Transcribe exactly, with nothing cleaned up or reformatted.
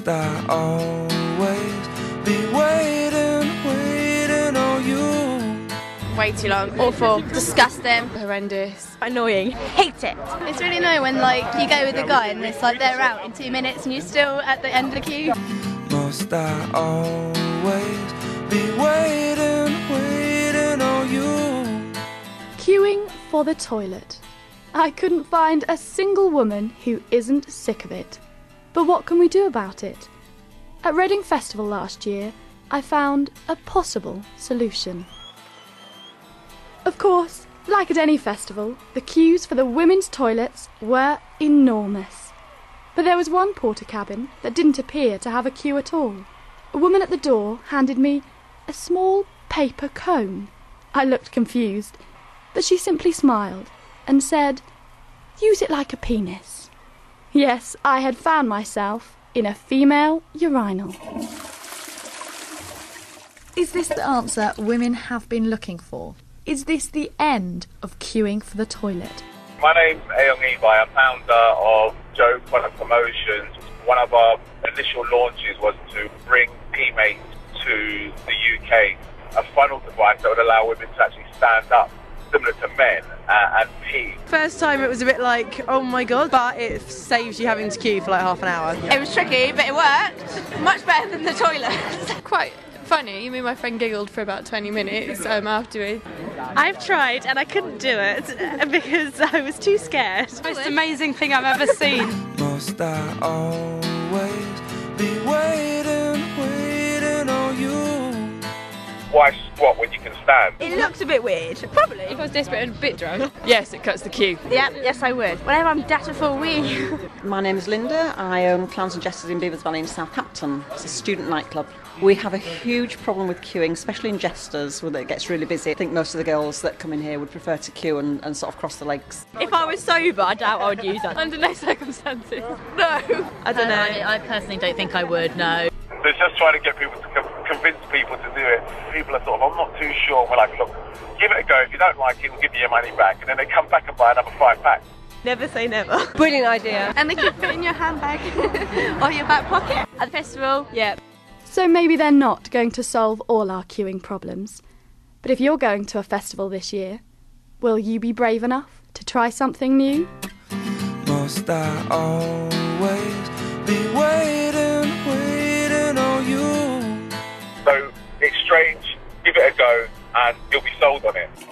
Must I always be waiting, waiting on you? Way too long. Awful. Disgusting. Horrendous. Annoying. Hate it. It's really annoying when like you go with a guy and it's like they're out in two minutes and you're still at the end of the queue. Must I always be waiting, waiting on you? Queuing for the toilet. I couldn't find a single woman who isn't sick of it. But what can we do about it? At Reading Festival last year, I found a possible solution. Of course, like at any festival, the queues for the women's toilets were enormous. But there was one porter cabin that didn't appear to have a queue at all. A woman at the door handed me a small paper cone. I looked confused, but she simply smiled and said, "Use it like a penis." Yes, I had found myself in a female urinal. Is this the answer women have been looking for? Is this the end of queuing for the toilet? My name's Ayoung Ebai. I'm founder of Joe Product Promotions. One of our initial launches was to bring P-Mate to the U K, a funnel device that would allow women to actually stand up, similar to men, uh, and pee. First time it was a bit like, oh my god, but it saves you having to queue for like half an hour. It was tricky, but it worked. Much better than the toilet. Quite funny. I mean, my friend giggled for about twenty minutes um, afterwards. I've tried and I couldn't do it because I was too scared. Most amazing thing I've ever seen. Must I always be waiting, waiting on you? Why squat when you can stand? It looked a bit weird. Probably. If I was desperate and a bit drunk, yes, it cuts the queue. Yeah, yes I would. Whenever I'm desperate for a wee. My name is Linda. I own Clowns and Jesters in Beavers Valley in Southampton. It's a student nightclub. We have a huge problem with queuing, especially in Jesters, where it gets really busy. I think most of the girls that come in here would prefer to queue and, and sort of cross the legs. If I was sober, I doubt I would use that. Under no circumstances. No. I don't know. I, I personally don't think I would, no. So it's just trying to get people to com- convince people to do it. People are sort of, I'm not too sure. We're like, look, give it a go. If you don't like it, we'll give you your money back. And then they come back and buy another five packs. Never say never. Brilliant idea. And they can fit in your handbag or your back pocket. At the festival, Yeah. So maybe they're not going to solve all our queuing problems. But if you're going to a festival this year, will you be brave enough to try something new? Must I always be waiting, waiting on you? So it's strange. Give it a go and you'll be sold on it.